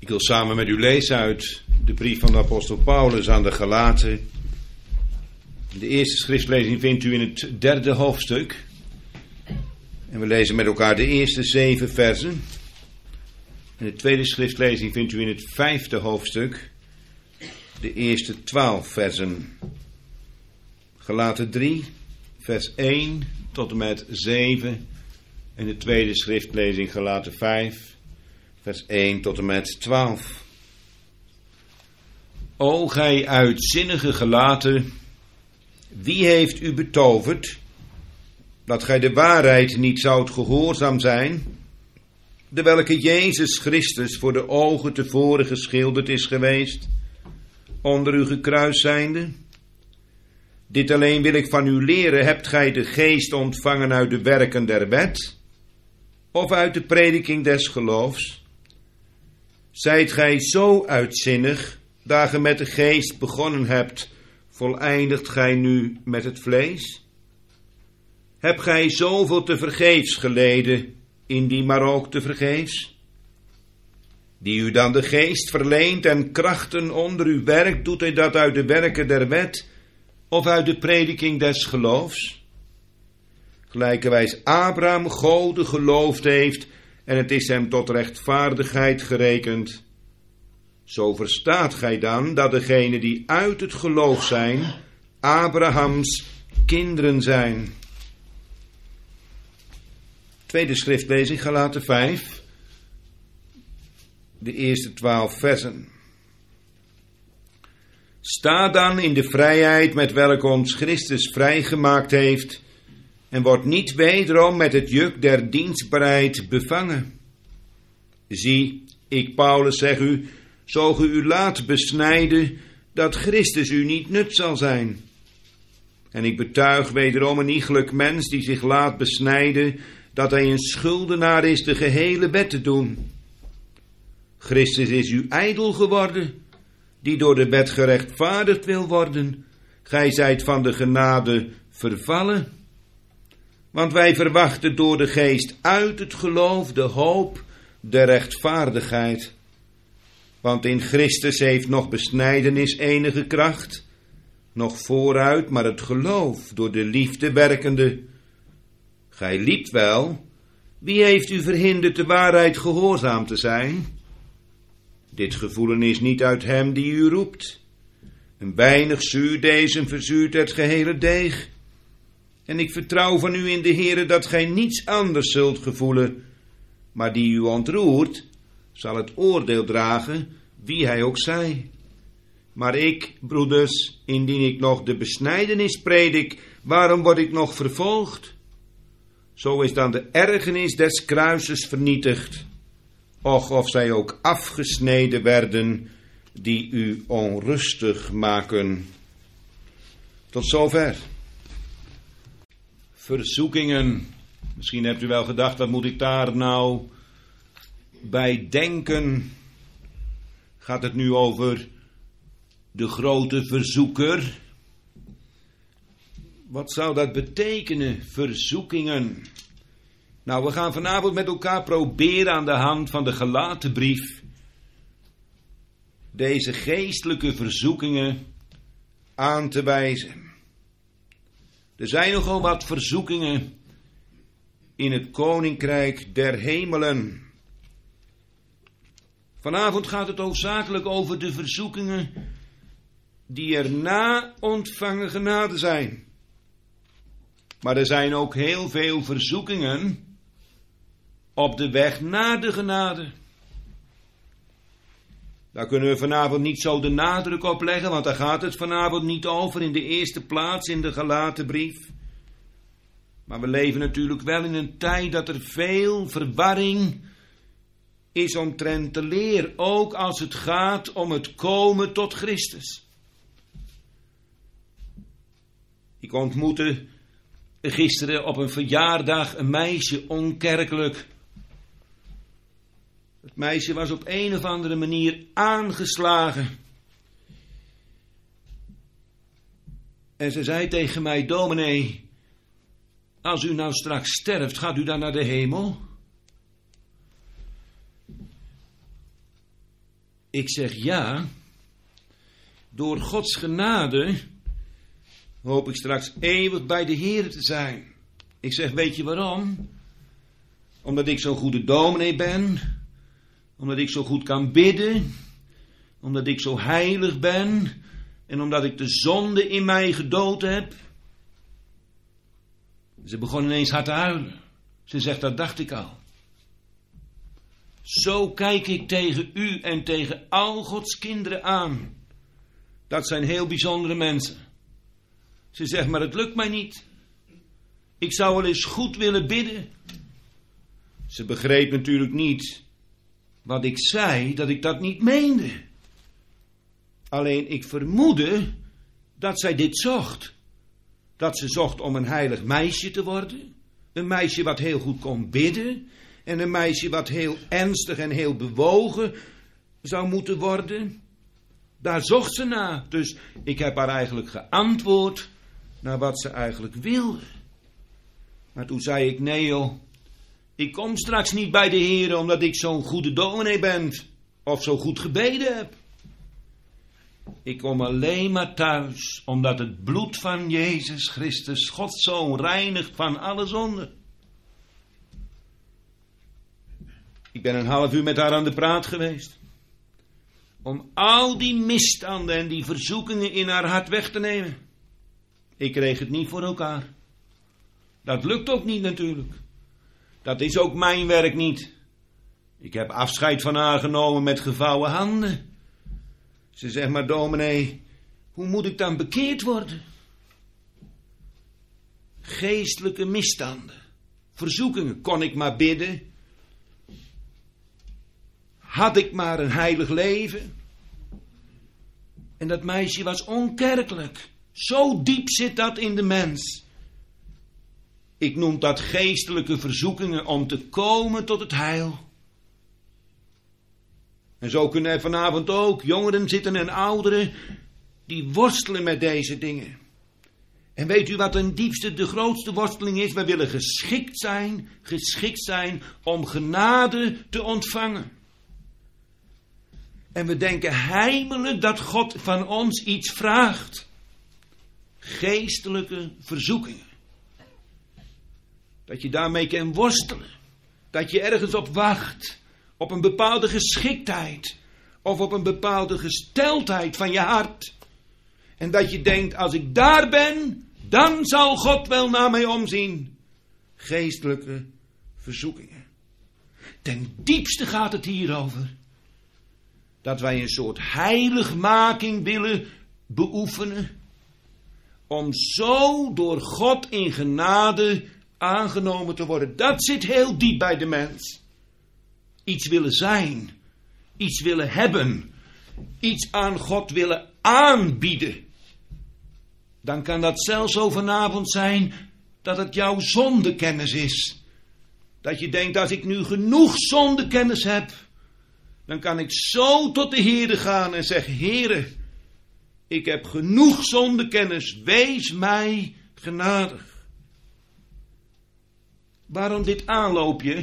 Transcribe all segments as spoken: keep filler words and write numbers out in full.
wil samen met u lezen uit de brief van de apostel Paulus aan de Galaten. De eerste schriftlezing vindt u in het derde hoofdstuk. En we lezen met elkaar de eerste zeven versen. En de tweede schriftlezing vindt u in het vijfde hoofdstuk. De eerste twaalf versen. Galaten drie, vers één tot en met zeven. En de tweede schriftlezing Galaten vijf, vers één tot en met twaalf. O gij uitzinnige Galaten, wie heeft u betoverd dat gij de waarheid niet zoudt gehoorzaam zijn, de welke Jezus Christus voor de ogen tevoren geschilderd is geweest, onder u gekruist zijnde? Dit alleen wil ik van u leren: hebt gij de geest ontvangen uit de werken der wet, of uit de prediking des geloofs? Zijt gij zo uitzinnig, daar ge met de geest begonnen hebt, voleindigt gij nu met het vlees? Hebt gij zoveel te vergeefs geleden, indien maar ook te vergeefs? Die u dan de geest verleent en krachten onder u werkt, doet hij dat uit de werken der wet, of uit de prediking des geloofs? Gelijkerwijs Abraham Gode geloofd heeft, en het is hem tot rechtvaardigheid gerekend. Zo verstaat gij dan dat degenen die uit het geloof zijn, Abrahams kinderen zijn. Tweede schriftlezing, Galaten vijf, de eerste twaalf versen. Sta dan in de vrijheid met welke ons Christus vrijgemaakt heeft, en wordt niet wederom met het juk der dienstbaarheid bevangen. Zie, ik Paulus zeg u, zo ge u laat besnijden, dat Christus u niet nut zal zijn. En ik betuig wederom een iegelijk mens die zich laat besnijden, dat hij een schuldenaar is de gehele wet te doen. Christus is u ijdel geworden, die door de wet gerechtvaardigd wil worden. Gij zijt van de genade vervallen. Want wij verwachten door de geest uit het geloof de hoop, de rechtvaardigheid. Want in Christus heeft nog besnijdenis enige kracht, nog vooruit, maar het geloof door de liefde werkende. Gij liept wel, wie heeft u verhinderd de waarheid gehoorzaam te zijn? Dit gevoelen is niet uit hem die u roept. Een weinig zuur deze verzuurt het gehele deeg. En ik vertrouw van u in de Heere dat gij niets anders zult gevoelen, maar die u ontroert, zal het oordeel dragen, wie hij ook zij. Maar ik, broeders, indien ik nog de besnijdenis predik, waarom word ik nog vervolgd? Zo is dan de ergernis des kruises vernietigd. Och, of zij ook afgesneden werden, die u onrustig maken. Tot zover. Verzoekingen. Misschien hebt u wel gedacht, wat moet ik daar nou bij denken? Gaat het nu over de grote verzoeker? Wat zou dat betekenen, verzoekingen? Nou, we gaan vanavond met elkaar proberen aan de hand van de Galatenbrief deze geestelijke verzoekingen aan te wijzen. Er zijn nogal wat verzoekingen in het koninkrijk der hemelen. Vanavond gaat het hoofdzakelijk over de verzoekingen die er na ontvangen genade zijn. Maar er zijn ook heel veel verzoekingen op de weg naar de genade. Daar kunnen we vanavond niet zo de nadruk op leggen, want daar gaat het vanavond niet over in de eerste plaats in de Galatenbrief. Maar we leven natuurlijk wel in een tijd dat er veel verwarring is omtrent de leer, ook als het gaat om het komen tot Christus. Ik ontmoette gisteren op een verjaardag een meisje, onkerkelijk. Het meisje was op een of andere manier aangeslagen. En ze zei tegen mij: dominee, als u nou straks sterft, gaat u dan naar de hemel? Ik zeg ja. Door Gods genade hoop ik straks eeuwig bij de Heer te zijn. Ik zeg, weet je waarom? Omdat ik zo'n goede dominee ben. Omdat ik zo goed kan bidden. Omdat ik zo heilig ben. En omdat ik de zonde in mij gedood heb. Ze begon ineens hard te huilen. Ze zegt, dat dacht ik al. Zo kijk ik tegen u en tegen al Gods kinderen aan. Dat zijn heel bijzondere mensen. Ze zegt, maar het lukt mij niet. Ik zou wel eens goed willen bidden. Ze begreep natuurlijk niet wat ik zei, dat ik dat niet meende. Alleen ik vermoedde dat zij dit zocht. Dat ze zocht om een heilig meisje te worden. Een meisje wat heel goed kon bidden. En een meisje wat heel ernstig en heel bewogen zou moeten worden. Daar zocht ze naar. Dus ik heb haar eigenlijk geantwoord naar wat ze eigenlijk wilde. Maar toen zei ik, nee joh, ik kom straks niet bij de Heer omdat ik zo'n goede dominee ben. Of zo goed gebeden heb. Ik kom alleen maar thuis omdat het bloed van Jezus Christus, Gods Zoon, reinigt van alle zonde. Ik ben een half uur met haar aan de praat geweest. Om al die misstanden en die verzoekingen in haar hart weg te nemen. Ik kreeg het niet voor elkaar. Dat lukt ook niet natuurlijk. Dat is ook mijn werk niet. Ik heb afscheid van haar genomen met gevouwen handen. Ze zegt, maar dominee, hoe moet ik dan bekeerd worden? Geestelijke misstanden, verzoekingen, kon ik maar bidden? Had ik maar een heilig leven? En dat meisje was onkerkelijk. Zo diep zit dat in de mens. Ik noem dat geestelijke verzoekingen om te komen tot het heil. En zo kunnen er vanavond ook jongeren zitten en ouderen die worstelen met deze dingen. En weet u wat een diepste, de grootste worsteling is? Wij willen geschikt zijn, geschikt zijn om genade te ontvangen. En we denken heimelijk dat God van ons iets vraagt. Geestelijke verzoekingen. Dat je daarmee kan worstelen. Dat je ergens op wacht. Op een bepaalde geschiktheid. Of op een bepaalde gesteldheid van je hart. En dat je denkt, als ik daar ben, dan zal God wel naar mij omzien. Geestelijke verzoekingen. Ten diepste gaat het hier over. Dat wij een soort heiligmaking willen beoefenen. Om zo door God in genade aangenomen te worden. Dat zit heel diep bij de mens. Iets willen zijn. Iets willen hebben. Iets aan God willen aanbieden. Dan kan dat zelfs zo vanavond zijn dat het jouw zondekennis is. Dat je denkt, als ik nu genoeg zondekennis heb, dan kan ik zo tot de Heere gaan en zeggen, Heere, ik heb genoeg zondekennis, wees mij genadig. Waarom dit aanloopje?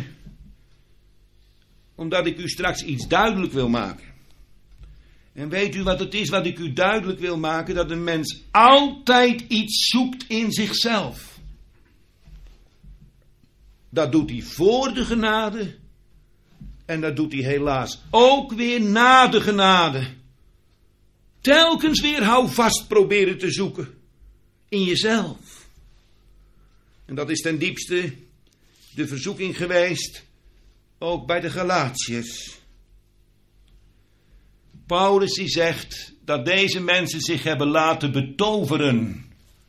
Omdat ik u straks iets duidelijk wil maken. En weet u wat het is wat ik u duidelijk wil maken? Dat een mens altijd iets zoekt in zichzelf. Dat doet hij voor de genade. En dat doet hij helaas ook weer na de genade. Telkens weer houvast proberen te zoeken. In jezelf. En dat is ten diepste de verzoeking geweest. Ook bij de Galatiërs. Paulus die zegt dat deze mensen zich hebben laten betoveren.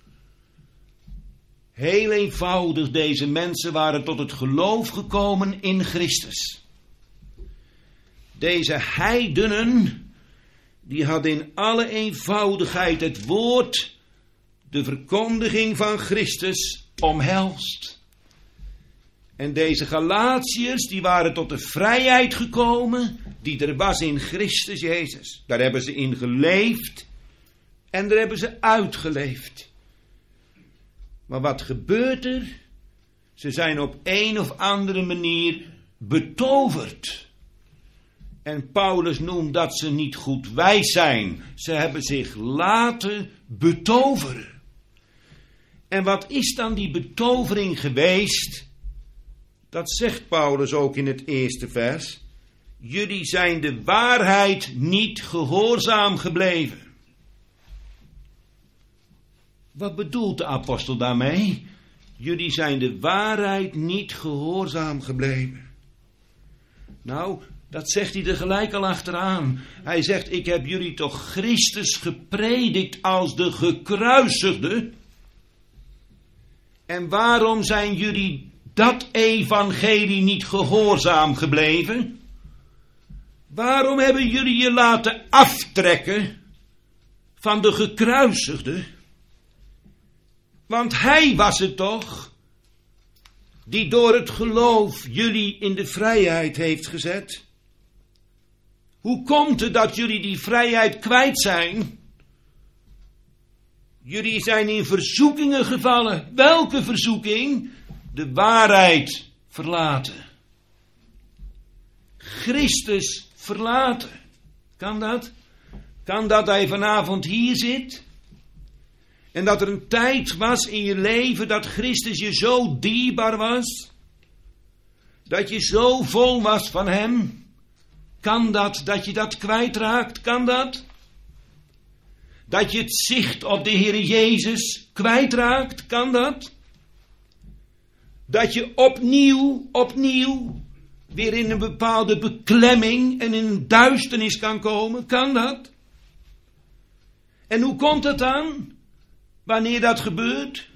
Heel eenvoudig, deze mensen waren tot het geloof gekomen in Christus. Deze heidenen, die hadden in alle eenvoudigheid het woord, de verkondiging van Christus, omhelst. En deze Galatiërs, die waren tot de vrijheid gekomen, die er was in Christus Jezus. Daar hebben ze in geleefd en daar hebben ze uitgeleefd. Maar wat gebeurt er? Ze zijn op een of andere manier betoverd. En Paulus noemt dat ze niet goed wijs zijn. Ze hebben zich laten betoveren. En wat is dan die betovering geweest? Dat zegt Paulus ook in het eerste vers. Jullie zijn de waarheid niet gehoorzaam gebleven. Wat bedoelt de apostel daarmee? Jullie zijn de waarheid niet gehoorzaam gebleven. Nou, dat zegt hij er gelijk al achteraan. Hij zegt, ik heb jullie toch Christus gepredikt als de gekruisigde. En waarom zijn jullie dat evangelie niet gehoorzaam gebleven? Waarom hebben jullie je laten aftrekken van de gekruisigde? Want hij was het toch die door het geloof jullie in de vrijheid heeft gezet? Hoe komt het dat jullie die vrijheid kwijt zijn? Jullie zijn in verzoekingen gevallen. Welke verzoeking? De waarheid verlaten. Christus verlaten. Kan dat? Kan dat hij vanavond hier zit? En dat er een tijd was in je leven dat Christus je zo dierbaar was? Dat je zo vol was van hem? Kan dat, dat je dat kwijtraakt? Kan dat? Dat je het zicht op de Heer Jezus kwijtraakt? Kan dat? Dat je opnieuw, opnieuw weer in een bepaalde beklemming en in een duisternis kan komen? Kan dat? En hoe komt dat dan? Wanneer dat gebeurt?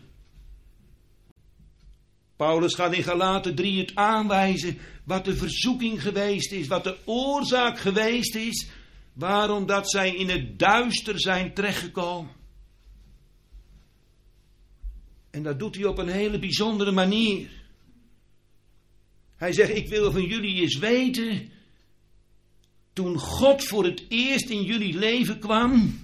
Paulus gaat in Galaten drie het aanwijzen wat de verzoeking geweest is, wat de oorzaak geweest is, waarom dat zij in het duister zijn terechtgekomen. En dat doet hij op een hele bijzondere manier. Hij zegt, ik wil van jullie eens weten, toen God voor het eerst in jullie leven kwam,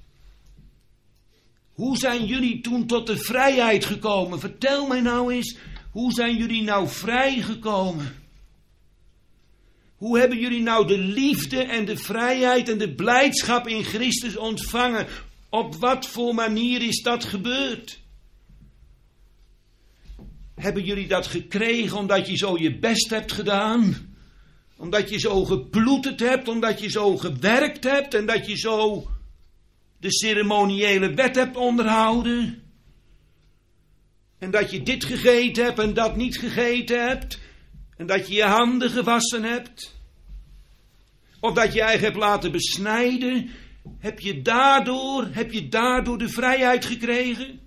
hoe zijn jullie toen tot de vrijheid gekomen? Vertel mij nou eens, hoe zijn jullie nou vrijgekomen? Hoe hebben jullie nou de liefde en de vrijheid en de blijdschap in Christus ontvangen? Op wat voor manier is dat gebeurd? Hebben jullie dat gekregen omdat je zo je best hebt gedaan? Omdat je zo geploeterd hebt, omdat je zo gewerkt hebt en dat je zo de ceremoniële wet hebt onderhouden? En dat je dit gegeten hebt en dat niet gegeten hebt? En dat je je handen gewassen hebt? Of dat je je eigen hebt laten besnijden? Heb je daardoor, heb je daardoor de vrijheid gekregen?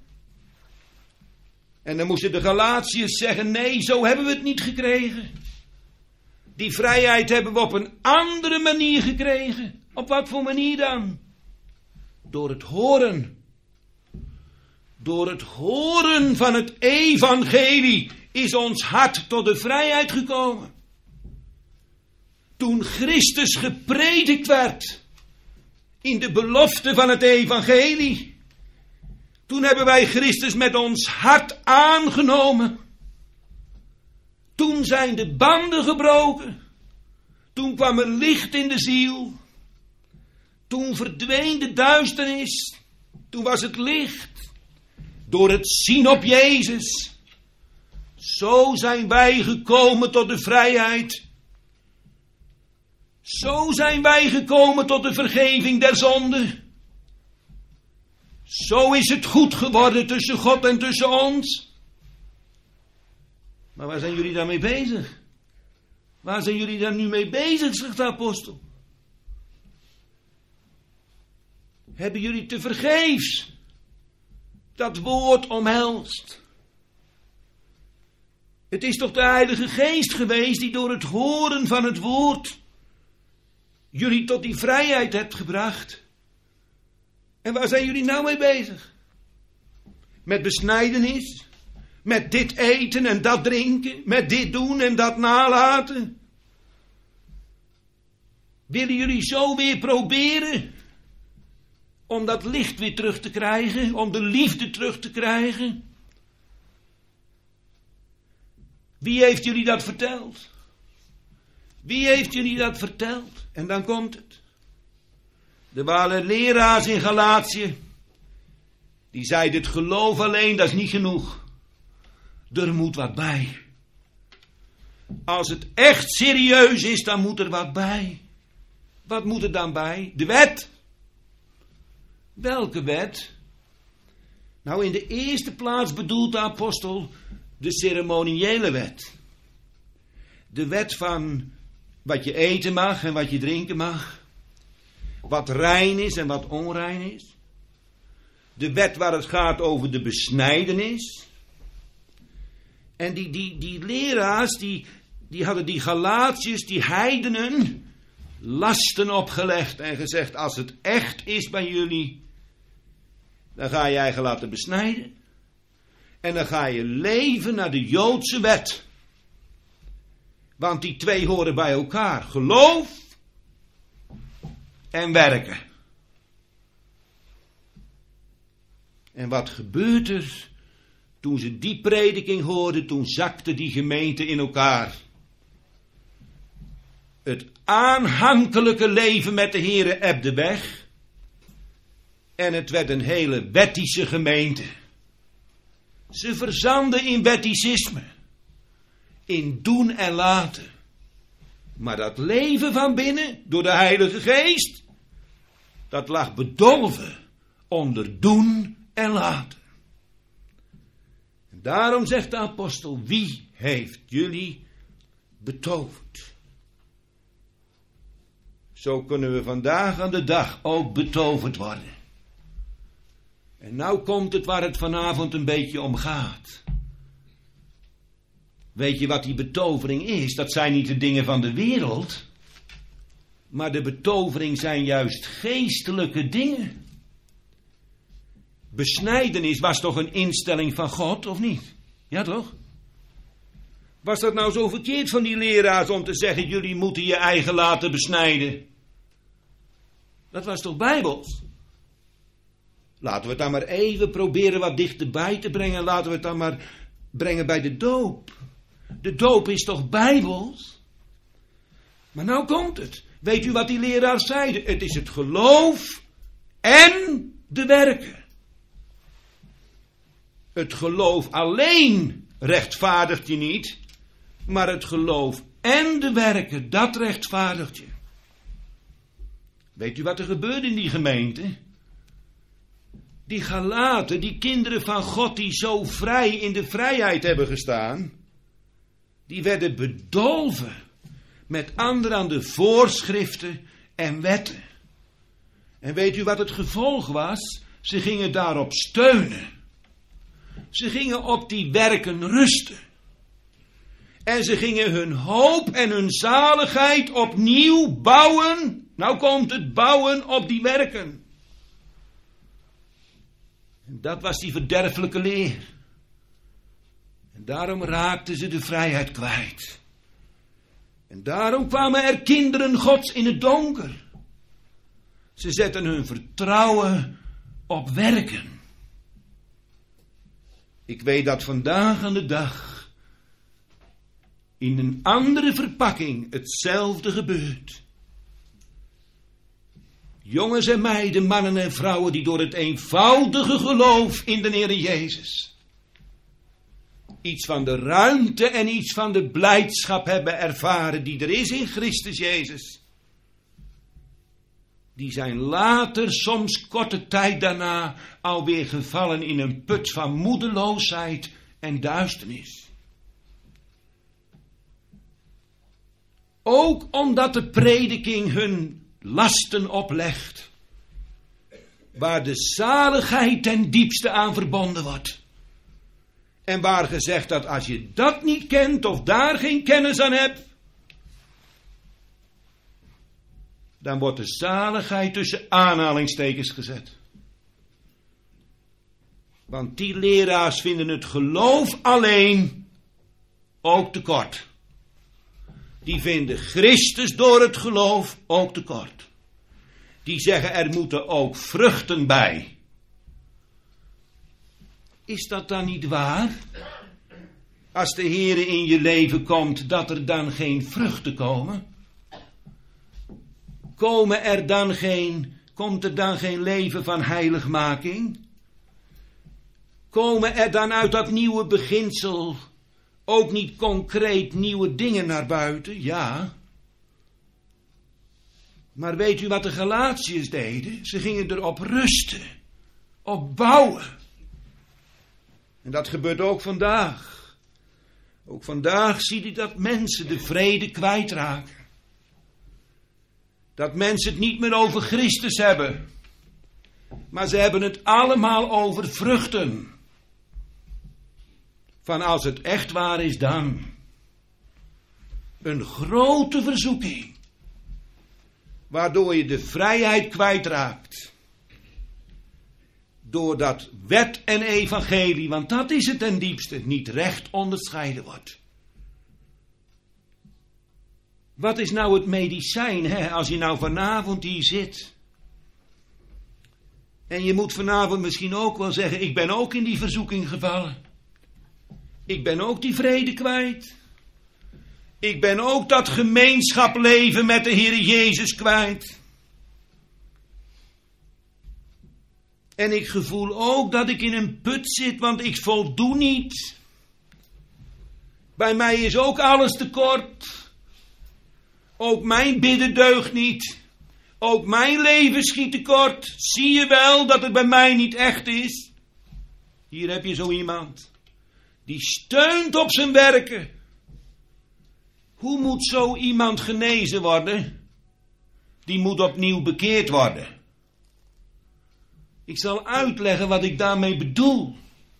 En dan moesten de Galatiërs zeggen, nee, zo hebben we het niet gekregen. Die vrijheid hebben we op een andere manier gekregen. Op wat voor manier dan? Door het horen. Door het horen van het evangelie is ons hart tot de vrijheid gekomen. Toen Christus gepredikt werd in de belofte van het evangelie, toen hebben wij Christus met ons hart aangenomen. Toen zijn de banden gebroken. Toen kwam er licht in de ziel. Toen verdween de duisternis. Toen was het licht. Door het zien op Jezus. Zo zijn wij gekomen tot de vrijheid. Zo zijn wij gekomen tot de vergeving der zonde. Zo is het goed geworden tussen God en tussen ons. Maar waar zijn jullie daarmee bezig? Waar zijn jullie daar nu mee bezig, zegt de apostel? Hebben jullie tevergeefs dat woord omhelst? Het is toch de Heilige Geest geweest die door het horen van het woord jullie tot die vrijheid hebt gebracht. En waar zijn jullie nou mee bezig? Met besnijdenis? Met dit eten en dat drinken? Met dit doen en dat nalaten? Willen jullie zo weer proberen om dat licht weer terug te krijgen? Om de liefde terug te krijgen? Wie heeft jullie dat verteld? Wie heeft jullie dat verteld? En dan komt het. Er waren leraars in Galatië. Die zeiden het geloof alleen, dat is niet genoeg. Er moet wat bij. Als het echt serieus is, dan moet er wat bij. Wat moet er dan bij? De wet. Welke wet? Nou, in de eerste plaats bedoelt de apostel de ceremoniële wet. De wet van wat je eten mag en wat je drinken mag. Wat rein is en wat onrein is. De wet waar het gaat over de besnijdenis. En die, die, die leraars, die, die hadden die Galatiërs, die heidenen, lasten opgelegd en gezegd, als het echt is bij jullie, dan ga je je eigen laten besnijden. En dan ga je leven naar de Joodse wet. Want die twee horen bij elkaar. Geloof en werken. En wat gebeurt er? Toen ze die prediking hoorden, toen zakte die gemeente in elkaar. Het aanhankelijke leven met de Here ebde weg. En het werd een hele wettische gemeente. Ze verzanden in wetticisme. In doen en laten. Maar dat leven van binnen, door de Heilige Geest, dat lag bedolven onder doen en laten. En daarom zegt de apostel, wie heeft jullie betoverd? Zo kunnen we vandaag aan de dag ook betoverd worden. En nou komt het waar het vanavond een beetje om gaat. Weet je wat die betovering is? Dat zijn niet de dingen van de wereld. Maar de betovering zijn juist geestelijke dingen. Besnijdenis was toch een instelling van God, of niet? Ja toch? Was dat nou zo verkeerd van die leraars om te zeggen, jullie moeten je eigen laten besnijden? Dat was toch bijbels? Laten we het dan maar even proberen wat dichterbij te brengen. Laten we het dan maar brengen bij de doop. De doop is toch bijbels? Maar nou komt het. Weet u wat die leraars zeiden? Het is het geloof en de werken. Het geloof alleen rechtvaardigt je niet, maar het geloof en de werken, dat rechtvaardigt je. Weet u wat er gebeurde in die gemeente? Die Galaten, die kinderen van God die zo vrij in de vrijheid hebben gestaan, die werden bedolven met anderhande voorschriften en wetten. En weet u wat het gevolg was? Ze gingen daarop steunen. Ze gingen op die werken rusten. En ze gingen hun hoop en hun zaligheid opnieuw bouwen. Nou komt het bouwen op die werken. En dat was die verderfelijke leer. En daarom raakten ze de vrijheid kwijt. En daarom kwamen er kinderen Gods in het donker. Ze zetten hun vertrouwen op werken. Ik weet dat vandaag aan de dag in een andere verpakking hetzelfde gebeurt. Jongens en meiden, mannen en vrouwen die door het eenvoudige geloof in de Heer Jezus iets van de ruimte en iets van de blijdschap hebben ervaren die er is in Christus Jezus. Die zijn later, soms korte tijd daarna, alweer gevallen in een put van moedeloosheid en duisternis. Ook omdat de prediking hun lasten oplegt, waar de zaligheid ten diepste aan verbonden wordt. En waar gezegd dat als je dat niet kent of daar geen kennis aan hebt, dan wordt de zaligheid tussen aanhalingstekens gezet. Want die leraars vinden het geloof alleen ook tekort. Die vinden Christus door het geloof ook tekort. Die zeggen er moeten ook vruchten bij. Is dat dan niet waar? als de Heere in je leven komt, dat er dan geen vruchten komen? Komen er dan geen, komt er dan geen leven van heiligmaking? Komen er dan uit dat nieuwe beginsel ook niet concreet nieuwe dingen naar buiten? Ja. Maar weet u wat de Galatiërs deden? Ze gingen erop rusten, op bouwen. En dat gebeurt ook vandaag. Ook vandaag zie je dat mensen de vrede kwijtraken. Dat mensen het niet meer over Christus hebben. Maar ze hebben het allemaal over vruchten. Van als het echt waar is dan. Een grote verzoeking. Waardoor je de vrijheid kwijtraakt. Doordat wet en evangelie, want dat is het ten diepste, niet recht onderscheiden wordt. Wat is nou het medicijn, hè, als je nou vanavond hier zit? En je moet vanavond misschien ook wel zeggen, ik ben ook in die verzoeking gevallen. Ik ben ook die vrede kwijt. Ik ben ook dat gemeenschap leven met de Heer Jezus kwijt. En ik gevoel ook dat ik in een put zit, want ik voldoe niet. Bij mij is ook alles tekort. Ook mijn bidden deugt niet. Ook mijn leven schiet tekort. Zie je wel dat het bij mij niet echt is? Hier heb je zo iemand. Die steunt op zijn werken. Hoe moet zo iemand genezen worden? Die moet opnieuw bekeerd worden. Ik zal uitleggen wat ik daarmee bedoel.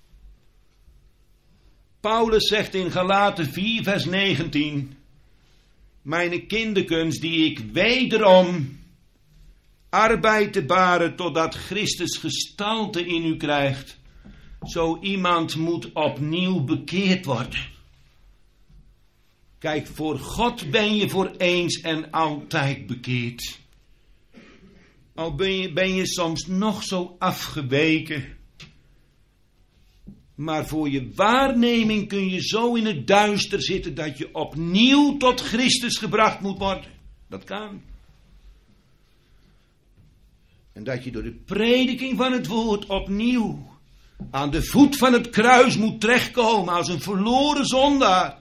Paulus zegt in Galaten vier vers negentien. Mijn kinderkens die ik wederom arbeid te baren totdat Christus gestalte in u krijgt. Zo iemand moet opnieuw bekeerd worden. Kijk, voor God ben je voor eens en altijd bekeerd. Al ben je, ben je soms nog zo afgeweken. Maar voor je waarneming kun je zo in het duister zitten dat je opnieuw tot Christus gebracht moet worden. Dat kan. En dat je door de prediking van het woord opnieuw aan de voet van het kruis moet terechtkomen als een verloren zondaar.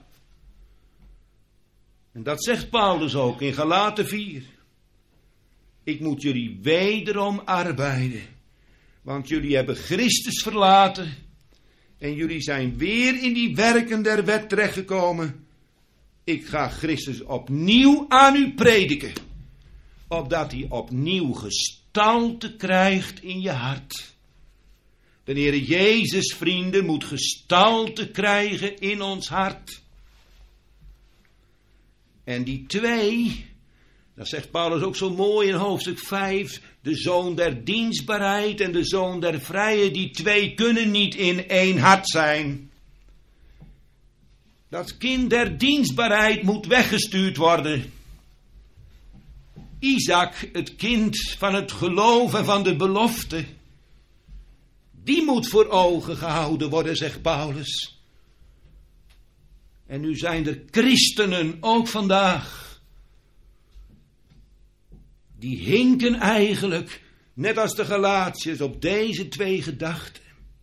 En dat zegt Paulus ook in Galaten vier. Ik moet jullie wederom arbeiden, want jullie hebben Christus verlaten en jullie zijn weer in die werken der wet terechtgekomen. Ik ga Christus opnieuw aan u prediken, opdat hij opnieuw gestalte krijgt in je hart. De Heer Jezus, vrienden, moet gestalte krijgen in ons hart. En die twee, dat zegt Paulus ook zo mooi in hoofdstuk vijf, de zoon der dienstbaarheid en de zoon der vrije, die twee kunnen niet in één hart zijn. Dat kind der dienstbaarheid moet weggestuurd worden. Isaac, het kind van het geloof en van de belofte, die moet voor ogen gehouden worden, zegt Paulus. En nu zijn er christenen, ook vandaag, die hinken eigenlijk, net als de Galatiërs, op deze twee gedachten.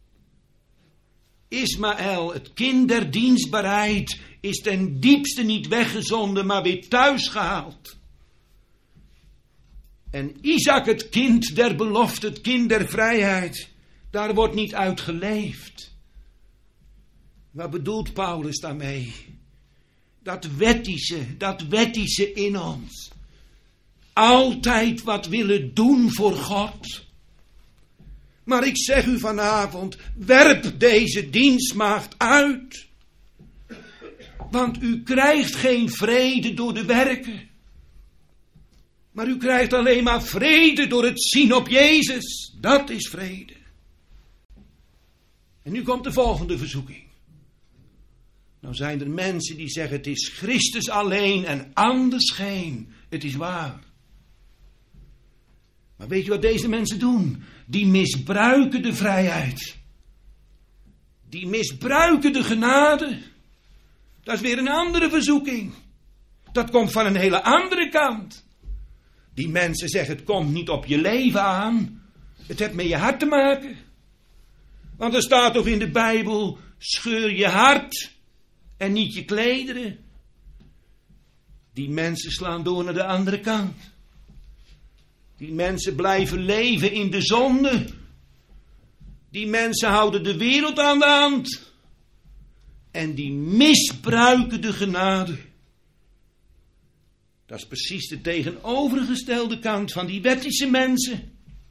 Ismaël, het kind der dienstbaarheid, is ten diepste niet weggezonden, maar weer thuisgehaald. En Isaac, het kind der belofte, het kind der vrijheid, daar wordt niet uit geleefd. Wat bedoelt Paulus daarmee? Dat wettische, dat wettische in ons. Altijd wat willen doen voor God. Maar ik zeg u vanavond, werp deze dienstmaagd uit. Want u krijgt geen vrede door de werken. Maar u krijgt alleen maar vrede door het zien op Jezus. Dat is vrede. En nu komt de volgende verzoeking. Nou zijn er mensen die zeggen het is Christus alleen en anders geen. Het is waar. Maar weet je wat deze mensen doen? Die misbruiken de vrijheid. Die misbruiken de genade. Dat is weer een andere verzoeking. Dat komt van een hele andere kant. Die mensen zeggen, het komt niet op je leven aan. Het heeft met je hart te maken. Want er staat toch in de Bijbel, scheur je hart en niet je klederen. Die mensen slaan door naar de andere kant. Die mensen blijven leven in de zonde. Die mensen houden de wereld aan de hand. En die misbruiken de genade. Dat is precies de tegenovergestelde kant van die wettische mensen.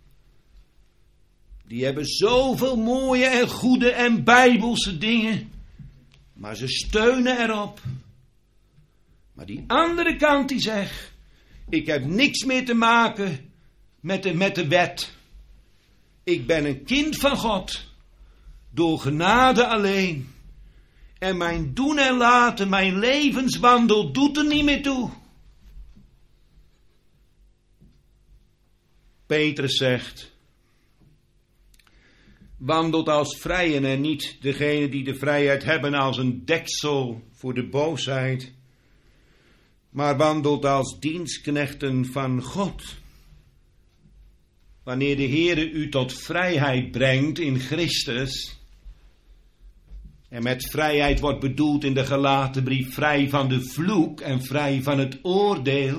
Die hebben zoveel mooie en goede en bijbelse dingen. Maar ze steunen erop. Maar die andere kant die zegt, ik heb niks meer te maken met de, met de wet. Ik ben een kind van God. Door genade alleen. En mijn doen en laten, mijn levenswandel doet er niet meer toe. Petrus zegt, wandelt als vrijen en niet degene die de vrijheid hebben als een deksel voor de boosheid, maar wandelt als dienstknechten van God. Wanneer de Heere u tot vrijheid brengt in Christus, en met vrijheid wordt bedoeld in de Galatenbrief vrij van de vloek en vrij van het oordeel,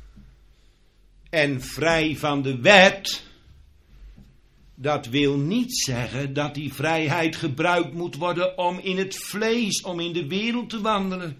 en vrij van de wet, dat wil niet zeggen dat die vrijheid gebruikt moet worden om in het vlees, om in de wereld te wandelen.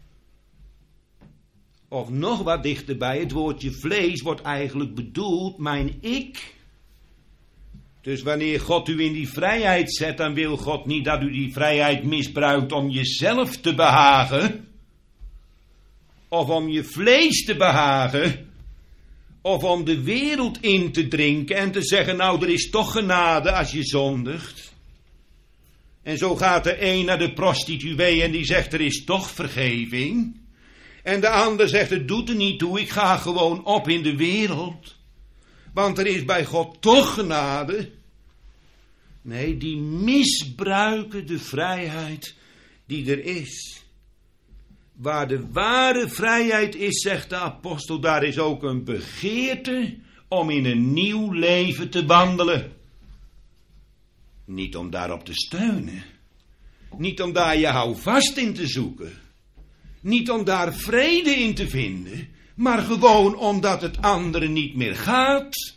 Of nog wat dichterbij, het woordje vlees wordt eigenlijk bedoeld mijn ik. Dus wanneer God u in die vrijheid zet, dan wil God niet dat u die vrijheid misbruikt om jezelf te behagen. Of om je vlees te behagen. Of om de wereld in te drinken en te zeggen, nou er is toch genade als je zondigt. En zo gaat de een naar de prostituee en die zegt er is toch vergeving. En de ander zegt het doet er niet toe, ik ga gewoon op in de wereld. Want er is bij God toch genade. Nee, die misbruiken de vrijheid die er is. Waar de ware vrijheid is, zegt de apostel, daar is ook een begeerte om in een nieuw leven te wandelen. Niet om daarop te steunen. Niet om daar je houvast in te zoeken. Niet om daar vrede in te vinden. Maar gewoon omdat het andere niet meer gaat.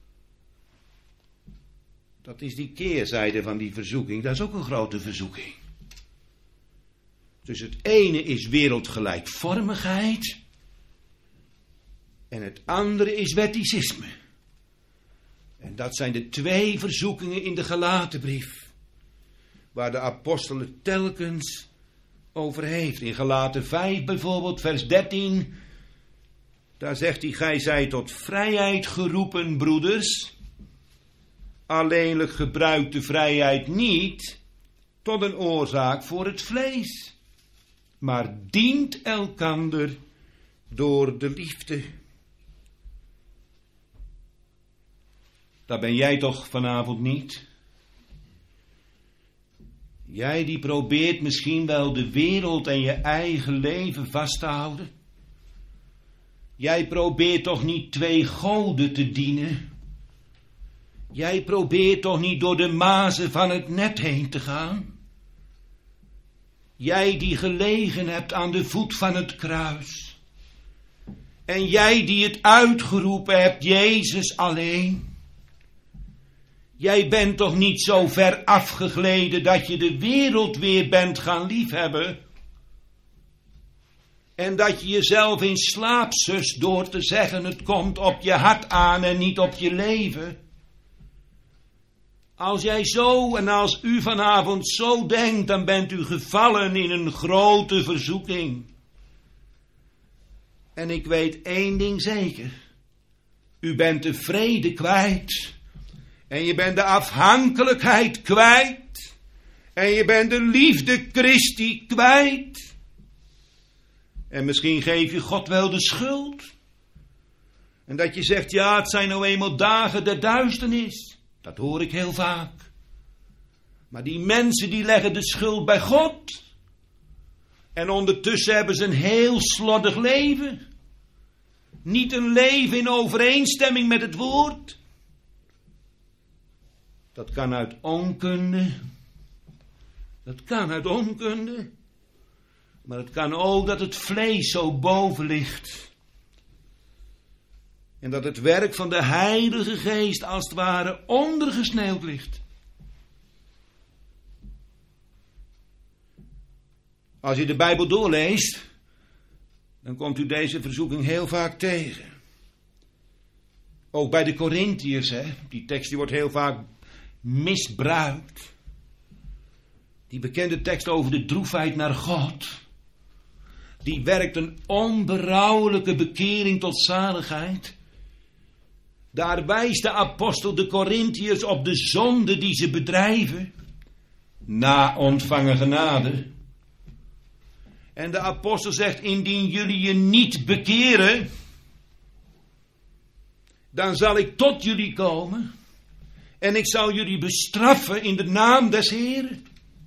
Dat is die keerzijde van die verzoeking. Dat is ook een grote verzoeking. Dus het ene is wereldgelijkvormigheid. En het andere is wetticisme. En dat zijn de twee verzoekingen in de Galatenbrief. Waar de apostel het telkens over heeft. In Galaten vijf bijvoorbeeld, vers dertien. Daar zegt hij, gij zijt tot vrijheid geroepen, broeders. Alleenlijk gebruikt de vrijheid niet tot een oorzaak voor het vlees. Maar dient elkander door de liefde. Dat ben jij toch vanavond niet? Jij die probeert misschien wel de wereld en je eigen leven vast te houden. Jij probeert toch niet twee goden te dienen. Jij probeert toch niet door de mazen van het net heen te gaan. Jij die gelegen hebt aan de voet van het kruis. En jij die het uitgeroepen hebt, Jezus alleen. Jij bent toch niet zo ver afgegleden dat je de wereld weer bent gaan liefhebben. En dat je jezelf in slaap sust door te zeggen het komt op je hart aan en niet op je leven. Als jij zo en als u vanavond zo denkt, dan bent u gevallen in een grote verzoeking. En ik weet één ding zeker. U bent de vrede kwijt. En je bent de afhankelijkheid kwijt. En je bent de liefde Christi kwijt. En misschien geef je God wel de schuld. En dat je zegt, ja, het zijn nou eenmaal dagen der duisternis. Dat hoor ik heel vaak. Maar die mensen die leggen de schuld bij God. En ondertussen hebben ze een heel slordig leven. Niet een leven in overeenstemming met het woord. Dat kan uit onkunde. Dat kan uit onkunde. Maar het kan ook dat het vlees zo boven ligt. En dat het werk van de Heilige Geest als het ware ondergesneeuwd ligt. Als je de Bijbel doorleest, dan komt u deze verzoeking heel vaak tegen. Ook bij de Korintiërs, hè. Die tekst die wordt heel vaak misbruikt. Die bekende tekst over de droefheid naar God. Die werkt een onberouwelijke bekering tot zaligheid. Daar wijst de apostel de Korintiërs op de zonde die ze bedrijven. Na ontvangen genade. En de apostel zegt, indien jullie je niet bekeren, dan zal ik tot jullie komen. En ik zal jullie bestraffen in de naam des Heeren.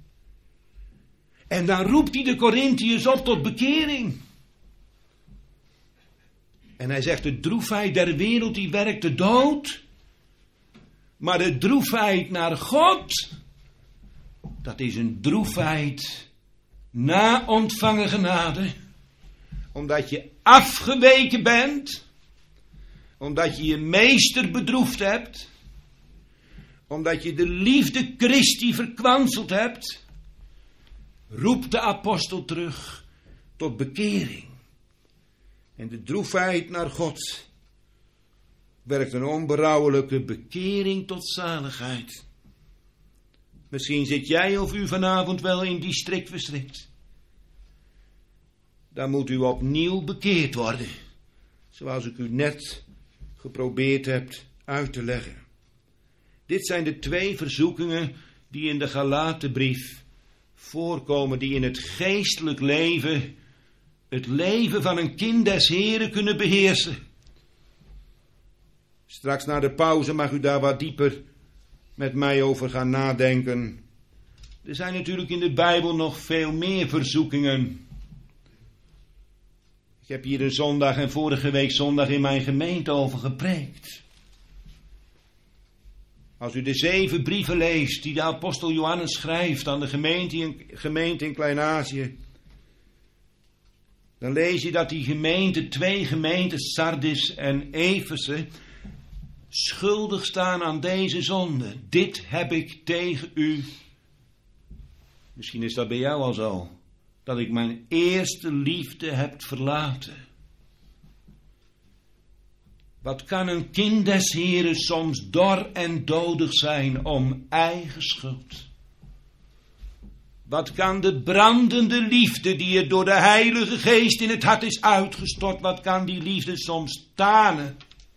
En dan roept hij de Korintiërs op tot bekering. En hij zegt, de droefheid der wereld die werkt de dood. Maar de droefheid naar God, dat is een droefheid na ontvangen genade. Omdat je afgeweken bent. Omdat je je meester bedroefd hebt. Omdat je de liefde Christi verkwanseld hebt. Roept de apostel terug tot bekering. En de droefheid naar God werkt een onberouwelijke bekering tot zaligheid. Misschien zit jij of u vanavond wel in die strik verstrikt. Dan moet u opnieuw bekeerd worden. Zoals ik u net geprobeerd heb uit te leggen. Dit zijn de twee verzoekingen die in de Galatenbrief voorkomen. Die in het geestelijk leven, het leven van een kind des Heren kunnen beheersen. Straks na de pauze mag u daar wat dieper met mij over gaan nadenken. Er zijn natuurlijk in de Bijbel nog veel meer verzoekingen. Ik heb hier een zondag en vorige week zondag in mijn gemeente over gepreekt. Als u de zeven brieven leest die de apostel Johannes schrijft aan de gemeente in, gemeente in Klein-Azië, dan lees je dat die gemeente, twee gemeenten, Sardis en Efeze, schuldig staan aan deze zonde. Dit heb ik tegen u. Misschien is dat bij jou al zo. Dat ik mijn eerste liefde heb verlaten. Wat kan een kind des Heren soms dor en dodig zijn om eigen schuld. Wat kan de brandende liefde die er door de Heilige Geest in het hart is uitgestort, wat kan die liefde soms tanen?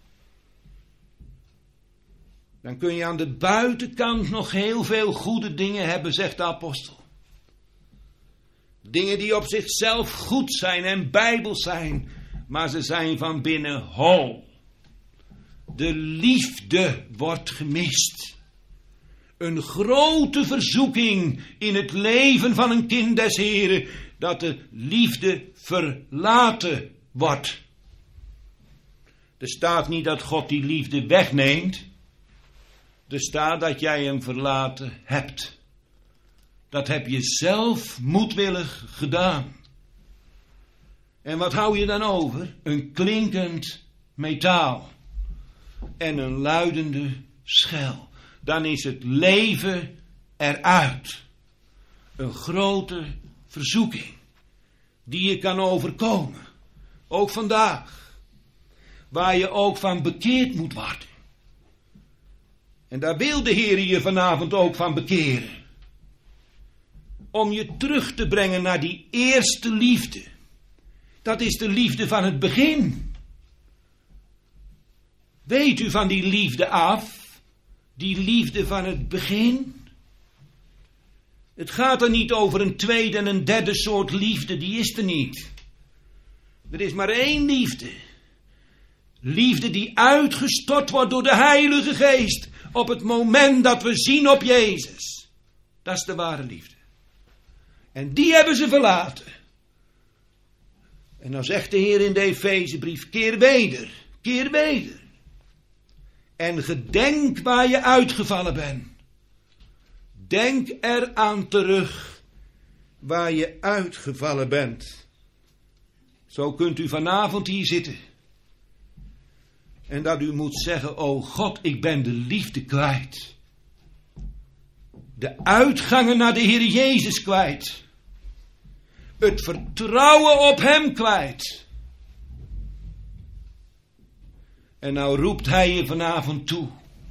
Dan kun je aan de buitenkant nog heel veel goede dingen hebben, zegt de apostel. Dingen die op zichzelf goed zijn en bijbels zijn, maar ze zijn van binnen hol. De liefde wordt gemist. Een grote verzoeking in het leven van een kind des Heren, dat de liefde verlaten wordt. Er staat niet dat God die liefde wegneemt. Er staat dat jij hem verlaten hebt. Dat heb je zelf moedwillig gedaan. En wat hou je dan over? Een klinkend metaal. En een luidende schel. Dan is het leven eruit. Een grote verzoeking. Die je kan overkomen. Ook vandaag. Waar je ook van bekeerd moet worden. En daar wil de Heer je vanavond ook van bekeren. Om je terug te brengen naar die eerste liefde. Dat is de liefde van het begin. Weet u van die liefde af? Die liefde van het begin? Het gaat er niet over een tweede en een derde soort liefde, die is er niet. Er is maar één liefde. Liefde die uitgestort wordt door de Heilige Geest op het moment dat we zien op Jezus. Dat is de ware liefde. En die hebben ze verlaten. En dan zegt de Heer in de Efezebrief, keer weder, keer weder. En gedenk waar je uitgevallen bent. Denk eraan terug waar je uitgevallen bent. Zo kunt u vanavond hier zitten. En dat u moet zeggen, o God, ik ben de liefde kwijt. De uitgangen naar de Heer Jezus kwijt. Het vertrouwen op hem kwijt. En nou roept hij je vanavond toe.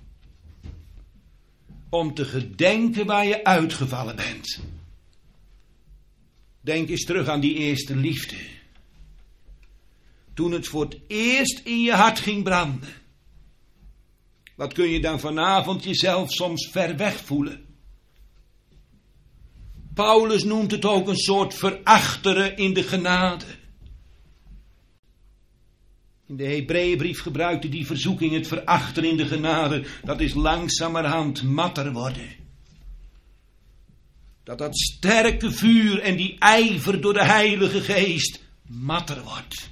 Om te gedenken waar je uitgevallen bent. Denk eens terug aan die eerste liefde. Toen het voor het eerst in je hart ging branden. Wat kun je dan vanavond jezelf soms ver weg voelen? Paulus noemt het ook een soort verachteren in de genade. In de Hebreeënbrief gebruikte die verzoeking het verachteren in de genade. Dat is langzamerhand matter worden. Dat dat sterke vuur en die ijver door de Heilige Geest matter wordt.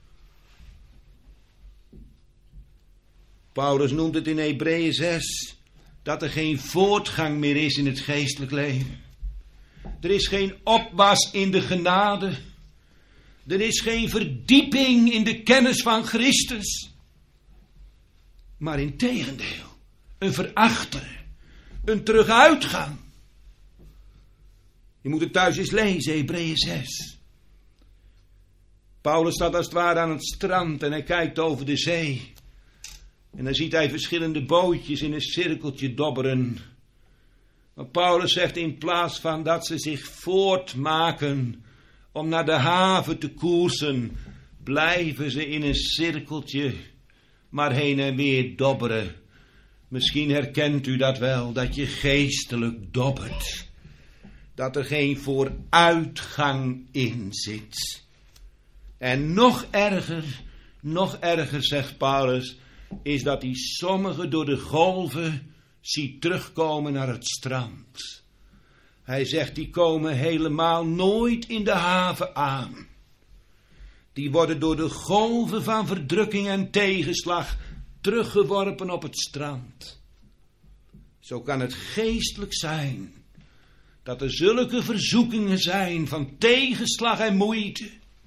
Paulus noemt het in Hebreeën zes dat er geen voortgang meer is in het geestelijk leven. Er is geen opwas in de genade. Er is geen verdieping in de kennis van Christus. Maar integendeel, een verachteren, een teruguitgang. Je moet het thuis eens lezen, Hebreeën zes. Paulus staat als het ware aan het strand en hij kijkt over de zee. En dan ziet hij verschillende bootjes in een cirkeltje dobberen. Maar Paulus zegt, in plaats van dat ze zich voortmaken om naar de haven te koersen, blijven ze in een cirkeltje maar heen en weer dobberen. Misschien herkent u dat wel, dat je geestelijk dobbert. Dat er geen vooruitgang in zit. En nog erger, nog erger, zegt Paulus, is dat hij sommigen door de golven ziet terugkomen naar het strand. Hij zegt, die komen helemaal nooit in de haven aan. Die worden door de golven van verdrukking en tegenslag teruggeworpen op het strand. Zo kan het geestelijk zijn dat er zulke verzoekingen zijn van tegenslag en moeite.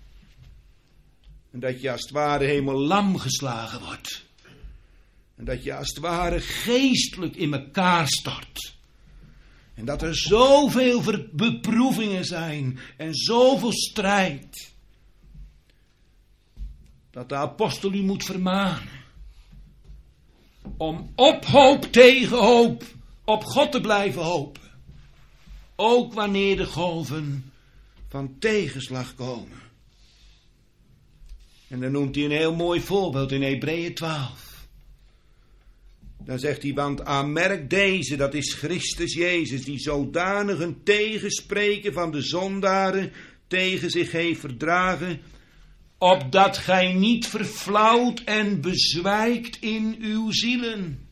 En dat je als het ware helemaal lam geslagen wordt. En dat je als het ware geestelijk in elkaar stort. En dat er zoveel beproevingen zijn en zoveel strijd. Dat de apostel u moet vermanen. Om op hoop tegen hoop op God te blijven hopen. Ook wanneer de golven van tegenslag komen. En dan noemt hij een heel mooi voorbeeld in Hebreeën twaalf. Dan zegt hij, want aanmerk deze, dat is Christus Jezus, die zodanig een tegenspreken van de zondaren tegen zich heeft verdragen, opdat gij niet verflauwt en bezwijkt in uw zielen.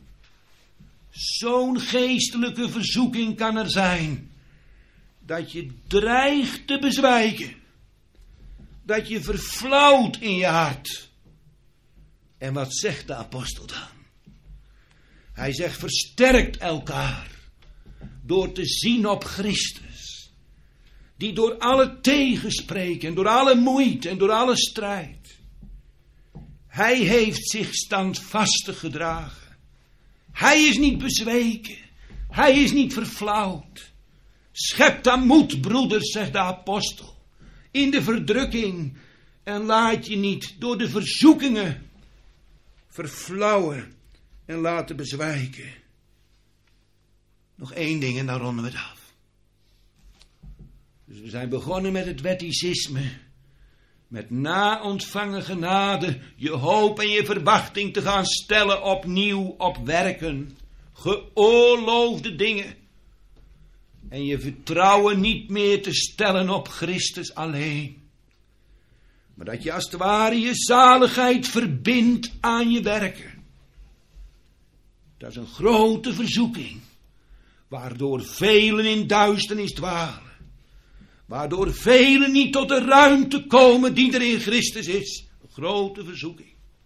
Zo'n geestelijke verzoeking kan er zijn, dat je dreigt te bezwijken, dat je verflauwt in je hart. En wat zegt de apostel dan? Hij zegt, versterkt elkaar door te zien op Christus, die door alle tegenspreken en door alle moeite en door alle strijd, hij heeft zich standvastig gedragen. Hij is niet bezweken, hij is niet verflauwd. Schep dan moed, broeders, zegt de apostel, in de verdrukking en laat je niet door de verzoekingen verflauwen en laten bezwijken. Nog één ding en dan ronden we het af. Dus we zijn begonnen met het wetticisme. Met na ontvangen genade je hoop en je verwachting te gaan stellen opnieuw op werken. Geoorloofde dingen. En je vertrouwen niet meer te stellen op Christus alleen. Maar dat je als het ware je zaligheid verbindt aan je werken. Dat is een grote verzoeking, waardoor velen in duisternis dwalen, waardoor velen niet tot de ruimte komen die er in Christus is. Een grote verzoeking.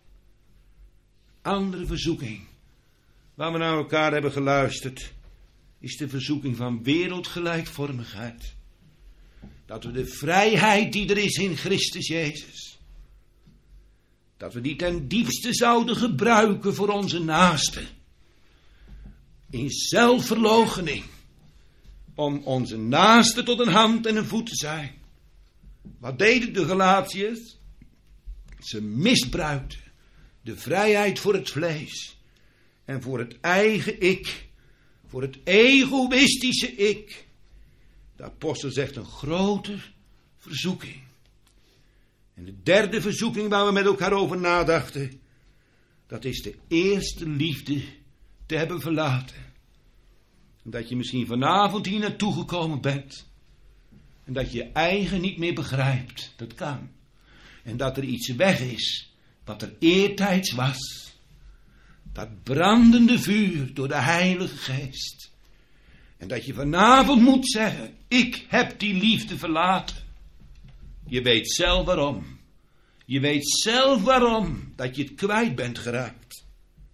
Andere verzoeking, waar we naar elkaar hebben geluisterd, is de verzoeking van wereldgelijkvormigheid. Dat we de vrijheid die er is in Christus Jezus, dat we die ten diepste zouden gebruiken voor onze naasten. In zelfverloochening, om onze naasten tot een hand en een voet te zijn. Wat deden de Galatiërs? Ze misbruikten de vrijheid voor het vlees en voor het eigen ik, voor het egoïstische ik. De apostel zegt een grote verzoeking. En de derde verzoeking waar we met elkaar over nadachten, dat is de eerste liefde te hebben verlaten. En dat je misschien vanavond hier naartoe gekomen bent en dat je je eigen niet meer begrijpt. Dat kan. En dat er iets weg is wat er eertijds was. Dat brandende vuur door de Heilige Geest. En dat je vanavond moet zeggen, ik heb die liefde verlaten. Je weet zelf waarom. Je weet zelf waarom dat je het kwijt bent geraakt.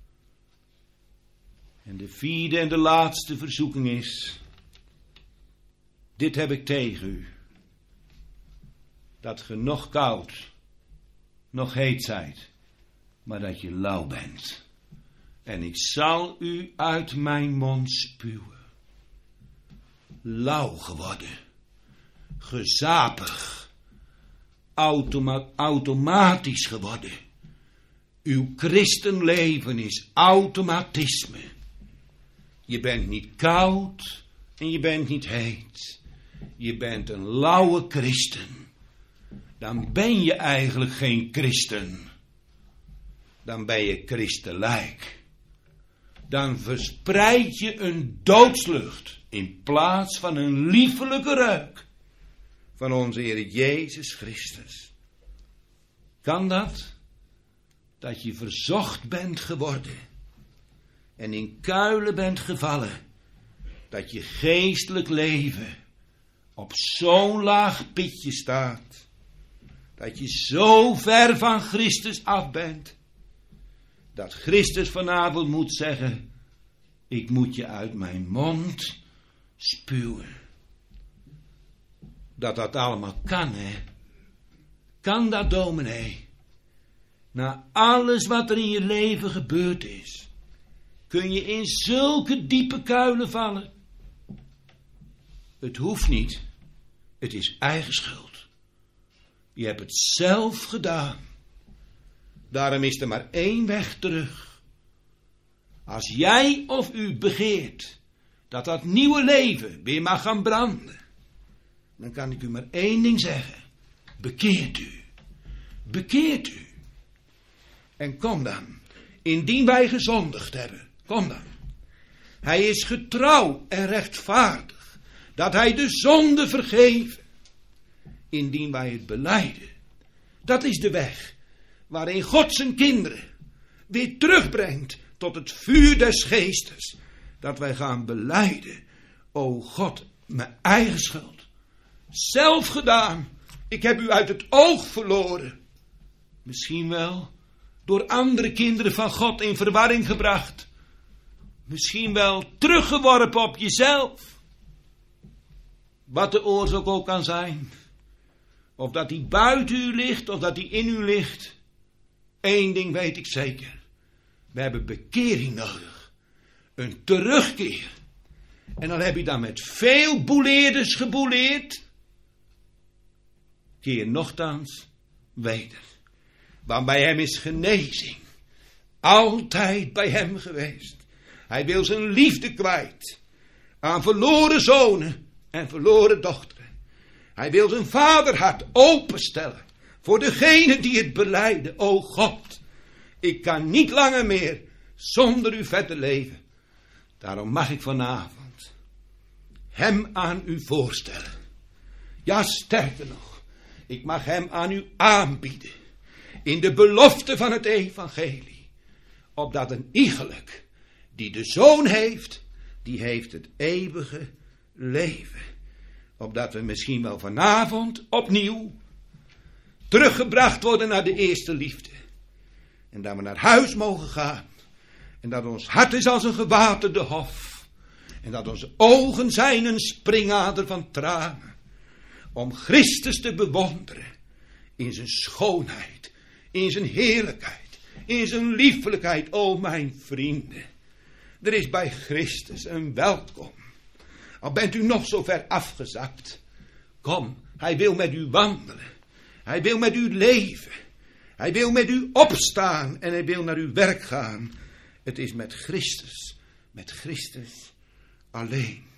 En de vierde en de laatste verzoeking is, dit heb ik tegen u. Dat ge nog koud, nog heet zijt, maar dat je lauw bent. En ik zal u uit mijn mond spuwen. Lauw geworden, gezapig, automa- automatisch geworden. Uw christenleven is automatisme. Je bent niet koud en je bent niet heet. Je bent een lauwe christen. Dan ben je eigenlijk geen christen. Dan ben je christelijk. Dan verspreid je een doodslucht in plaats van een liefelijke reuk van onze Heer Jezus Christus. Kan dat? Dat je verzocht bent geworden en in kuilen bent gevallen, dat je geestelijk leven op zo'n laag pitje staat, dat je zo ver van Christus af bent, dat Christus vanavond moet zeggen, ik moet je uit mijn mond spuwen. Dat dat allemaal kan, hè? Kan dat, dominee? Na alles wat er in je leven gebeurd is, kun je in zulke diepe kuilen vallen? Het hoeft niet. Het is eigen schuld. Je hebt het zelf gedaan. Daarom is er maar één weg terug. Als jij of u begeert dat dat nieuwe leven weer mag gaan branden, dan kan ik u maar één ding zeggen. Bekeert u. Bekeert u. En kom dan, indien wij gezondigd hebben, kom dan. Hij is getrouw en rechtvaardig, dat hij de zonde vergeven, indien wij het belijden. Dat is de weg waarin God zijn kinderen weer terugbrengt tot het vuur des geestes, dat wij gaan belijden. O God, mijn eigen schuld, zelf gedaan, ik heb u uit het oog verloren. Misschien wel door andere kinderen van God in verwarring gebracht. Misschien wel teruggeworpen op jezelf. Wat de oorzaak ook kan zijn. Of dat die buiten u ligt, of dat die in u ligt. Eén ding weet ik zeker. We hebben bekering nodig. Een terugkeer. En dan heb je dan met veel boeleerders geboeleerd. Keer nochtans weder. Want bij hem is genezing. Altijd bij hem geweest. Hij wil zijn liefde kwijt. Aan verloren zonen en verloren dochteren. Hij wil zijn vaderhart openstellen. Voor degenen die het belijden. O God, ik kan niet langer meer zonder u verder leven. Daarom mag ik vanavond hem aan u voorstellen. Ja, sterker nog. Ik mag hem aan u aanbieden. In de belofte van het evangelie. Opdat een iegelijk die de Zoon heeft, die heeft het eeuwige leven. opdat we misschien wel vanavond opnieuw teruggebracht worden naar de eerste liefde. En dat we naar huis mogen gaan. En dat ons hart is als een gewaterde hof. En dat onze ogen zijn een springader van tranen. Om Christus te bewonderen. In zijn schoonheid. In zijn heerlijkheid. In zijn liefelijkheid. O mijn vrienden. Er is bij Christus een welkom. Al bent u nog zo ver afgezakt. Kom, hij wil met u wandelen. Hij wil met u leven. Hij wil met u opstaan en hij wil naar uw werk gaan. Het is met Christus, met Christus alleen.